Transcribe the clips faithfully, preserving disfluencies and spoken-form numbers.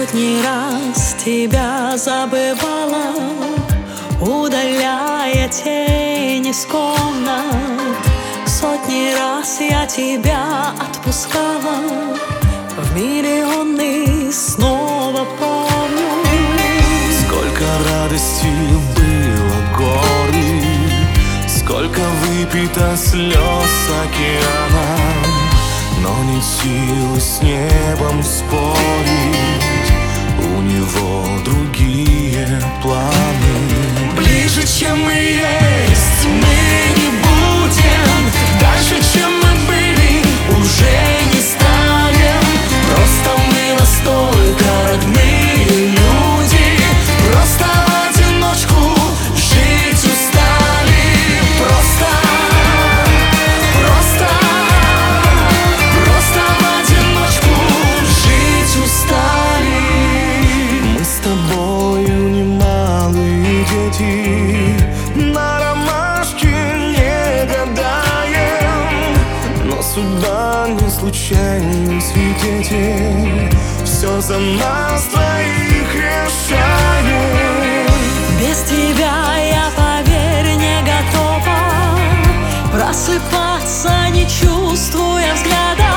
Сотни раз тебя забывала, удаляя тени с комнат. Сотни раз я тебя отпускала, в миллионы снова помню. Сколько радости было горы, сколько выпито слез океаном, но нет силы с небом спорить, у него другие планы. Ближе, чем мы есть, мы не будем, дальше, чем мы были, уже не станем. Просто мы настолько родные люди, просто в одиночку жить устали. Просто, просто, просто в одиночку жить устали. Мы с тобою немалые дети, на ромашке не гадаем, но судьба не случайный свидетель, все за нас двоих решает. Без тебя я, поверь, не готова просыпаться, не чувствуя взгляда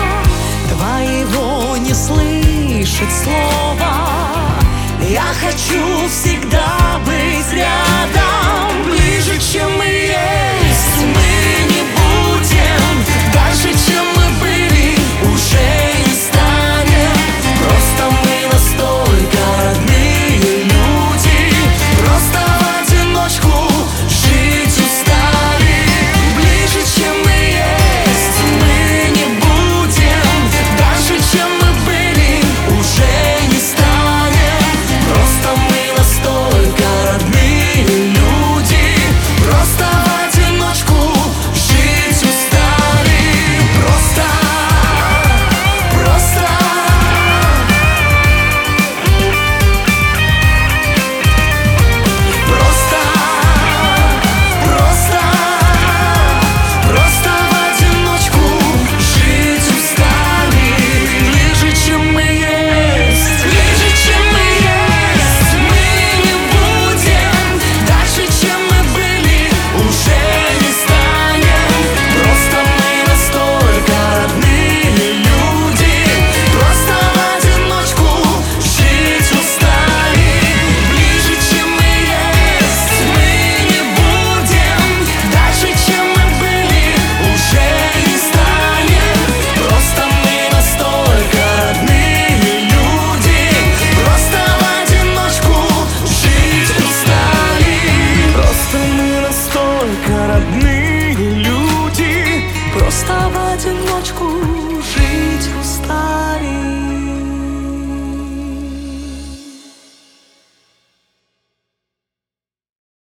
твоего, не слышать слова. Я хочу всегда быть рядом. Ближе, чем мы есть, мы не будем, дальше, чем мы были, уже не станем. Просто мы настолько родные люди, просто в одиночку жить устали. Ближе, чем мы есть, мы не будем, дальше, чем мы были, уже не станем. Просто мы настолько родные люди, просто в одиночку жить устали. Просто, просто, просто, просто, просто в одиночку жить устали. Ближе, чем мы есть, ближе, чем мы есть, мы не будем, дальше, чем мы были, уже не станем. Просто мы настолько родные люди, просто в одиночку жить устали. Ближе, чем мы есть, мы не будем, дальше, чем мы были, уже не станем. Просто мы настолько родные люди, просто в одиночку жить устали. Просто мы настолько родные люди, просто в одиночку жить устали.